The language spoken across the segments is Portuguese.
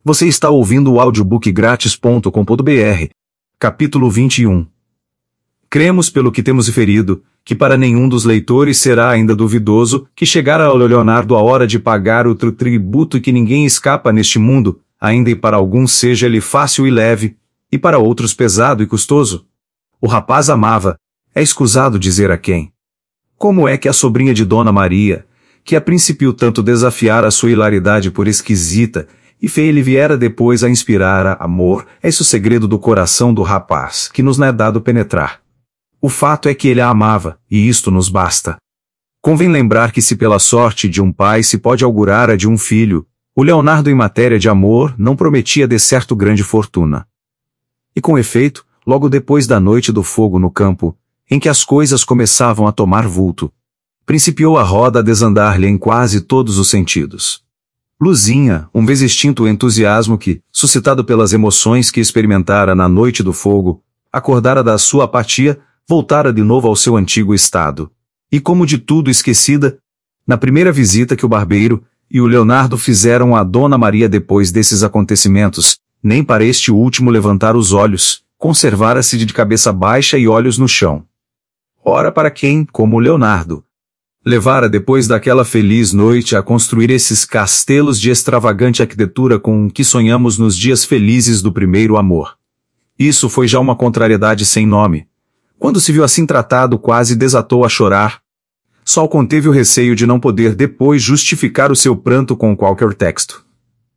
Você está ouvindo o audiobookgratis.com.br. Capítulo 21. Cremos pelo que temos referido, que para nenhum dos leitores será ainda duvidoso que chegara ao Leonardo a hora de pagar outro tributo e que ninguém escapa neste mundo, ainda e para alguns seja ele fácil e leve, e para outros pesado e custoso. O rapaz amava, é escusado dizer a quem. Como é que a sobrinha de Dona Maria, que a princípio tanto desafiara a sua hilaridade por esquisita, e fê-lhe viera depois a inspirar a amor, é esse o segredo do coração do rapaz, que nos não é dado penetrar. O fato é que ele a amava, e isto nos basta. Convém lembrar que se pela sorte de um pai se pode augurar a de um filho, o Leonardo em matéria de amor não prometia de certo grande fortuna. E com efeito, logo depois da noite do fogo no campo, em que as coisas começavam a tomar vulto, principiou a roda a desandar-lhe em quase todos os sentidos. Luzinha, um vez extinto o entusiasmo que, suscitado pelas emoções que experimentara na noite do fogo, acordara da sua apatia, voltara de novo ao seu antigo estado. E como de tudo esquecida, na primeira visita que o barbeiro e o Leonardo fizeram a Dona Maria depois desses acontecimentos, nem para este último levantar os olhos, conservara-se de cabeça baixa e olhos no chão. Ora para quem, como o Leonardo, levara depois daquela feliz noite a construir esses castelos de extravagante arquitetura com que sonhamos nos dias felizes do primeiro amor. Isso foi já uma contrariedade sem nome. Quando se viu assim tratado, quase desatou a chorar. Só conteve o receio de não poder depois justificar o seu pranto com qualquer texto.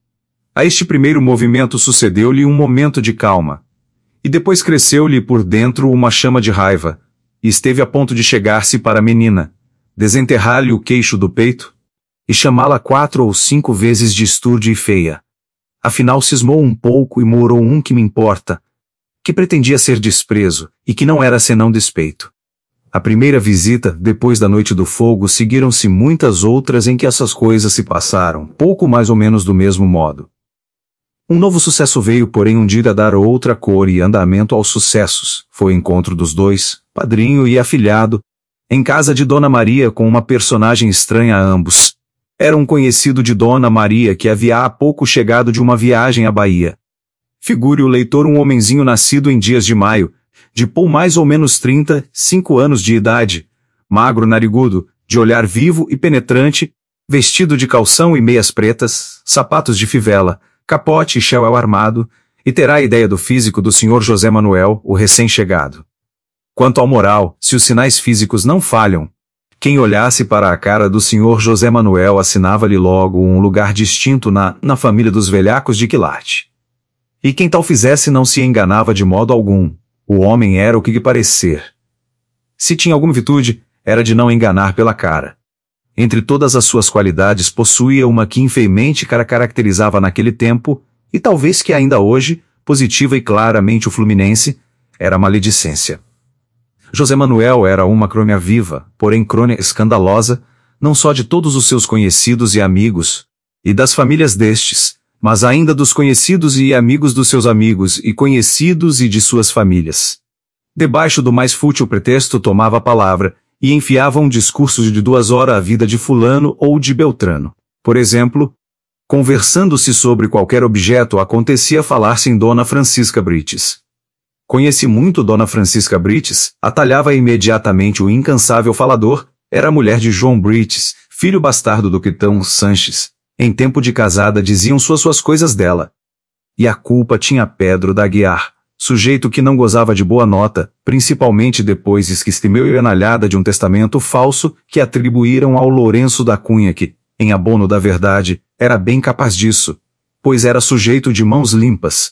A este primeiro movimento sucedeu-lhe um momento de calma. E depois cresceu-lhe por dentro uma chama de raiva, e esteve a ponto de chegar-se para a menina, desenterrar-lhe o queixo do peito, e chamá-la 4 ou 5 vezes de estúrdia e feia. Afinal cismou um pouco e morou um que me importa, que pretendia ser desprezo, e que não era senão despeito. A primeira visita, depois da noite do fogo, seguiram-se muitas outras em que essas coisas se passaram, pouco mais ou menos do mesmo modo. Um novo sucesso veio, porém, um dia a dar outra cor e andamento aos sucessos. Foi o encontro dos dois, padrinho e afilhado, em casa de Dona Maria com uma personagem estranha a ambos. Era um conhecido de Dona Maria que havia há pouco chegado de uma viagem à Bahia. Figure o leitor um homenzinho nascido em dias de maio, de mais ou menos 35 anos de idade, magro narigudo, de olhar vivo e penetrante, vestido de calção e meias pretas, sapatos de fivela, capote e chapéu armado, e terá a ideia do físico do Sr. José Manuel, o recém-chegado. Quanto ao moral, se os sinais físicos não falham, quem olhasse para a cara do Sr. José Manuel assinava-lhe logo um lugar distinto na família dos velhacos de quilate. E quem tal fizesse não se enganava de modo algum. O homem era o que lhe parecer. Se tinha alguma virtude, era de não enganar pela cara. Entre todas as suas qualidades possuía uma que infelimente caracterizava naquele tempo, e talvez que ainda hoje, positiva e claramente o fluminense, era a maledicência. José Manuel era uma crônia viva, porém crônia escandalosa, não só de todos os seus conhecidos e amigos, e das famílias destes, mas ainda dos conhecidos e amigos dos seus amigos e conhecidos e de suas famílias. Debaixo do mais fútil pretexto tomava a palavra, e enfiava um discurso de 2 horas à vida de fulano ou de Beltrano. Por exemplo, conversando-se sobre qualquer objeto acontecia falar-se em Dona Francisca Brites. Conheci muito Dona Francisca Brites, atalhava imediatamente o incansável falador, era a mulher de João Brites, filho bastardo do Quitão Sanches. Em tempo de casada diziam suas coisas dela. E a culpa tinha Pedro da Aguiar, sujeito que não gozava de boa nota, principalmente depois que estimeu e enalhada de um testamento falso que atribuíram ao Lourenço da Cunha que, em abono da verdade, era bem capaz disso, pois era sujeito de mãos limpas.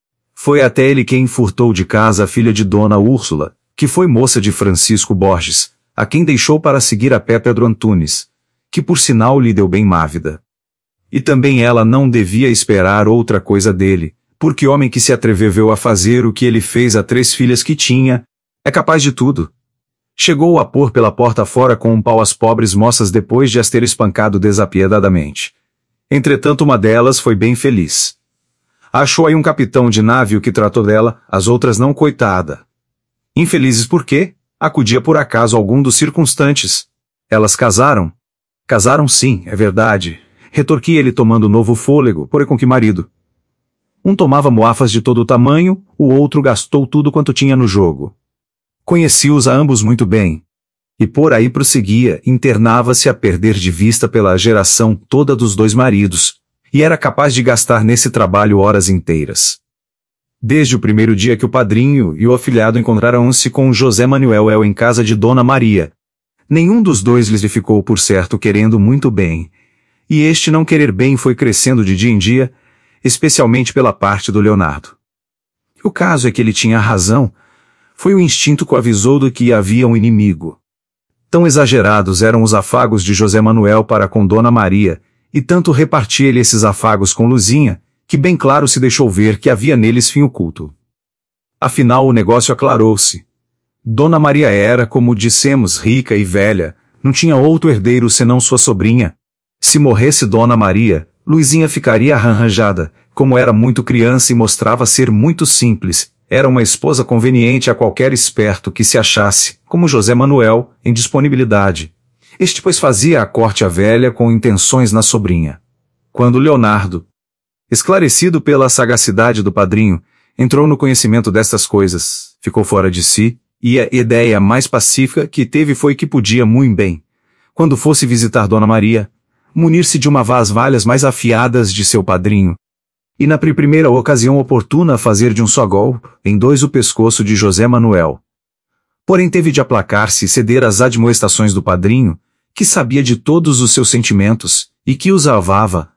Foi até ele quem furtou de casa a filha de Dona Úrsula, que foi moça de Francisco Borges, a quem deixou para seguir a pé Pedro Antunes, que por sinal lhe deu bem má vida. E também ela não devia esperar outra coisa dele, porque homem que se atreveu a fazer o que ele fez a 3 filhas que tinha, é capaz de tudo. Chegou a pôr pela porta fora com um pau as pobres moças depois de as ter espancado desapiedadamente. Entretanto uma delas foi bem feliz. Achou aí um capitão de navio que tratou dela, as outras não, coitada. Infelizes porque acudia por acaso algum dos circunstantes. Elas casaram? Casaram sim, é verdade. Retorquia ele tomando novo fôlego, porém com que marido? Um tomava moafas de todo o tamanho, o outro gastou tudo quanto tinha no jogo. Conhecia-os a ambos muito bem. E por aí prosseguia, internava-se a perder de vista pela geração toda dos dois maridos, e era capaz de gastar nesse trabalho horas inteiras. Desde o primeiro dia que o padrinho e o afilhado encontraram-se com José Manuel em casa de Dona Maria, nenhum dos dois lhes ficou por certo querendo muito bem, e este não querer bem foi crescendo de dia em dia, especialmente pela parte do Leonardo. O caso é que ele tinha razão, foi o instinto que o avisou do que havia um inimigo. Tão exagerados eram os afagos de José Manuel para com Dona Maria, e tanto repartia ele esses afagos com Luzinha, que bem claro se deixou ver que havia neles fim oculto. Afinal o negócio aclarou-se. Dona Maria era, como dissemos, rica e velha, não tinha outro herdeiro senão sua sobrinha. Se morresse Dona Maria, Luizinha ficaria arranjada, como era muito criança e mostrava ser muito simples, era uma esposa conveniente a qualquer esperto que se achasse, como José Manuel, em disponibilidade. Este pois fazia a corte à velha com intenções na sobrinha. Quando Leonardo, esclarecido pela sagacidade do padrinho, entrou no conhecimento destas coisas, ficou fora de si, e a ideia mais pacífica que teve foi que podia muito bem, quando fosse visitar Dona Maria, munir-se de uma vasilhas mais afiadas de seu padrinho, e na primeira ocasião oportuna fazer de um só golpe, em dois o pescoço de José Manuel. Porém teve de aplacar-se e ceder às admoestações do padrinho, que sabia de todos os seus sentimentos, e que os avava,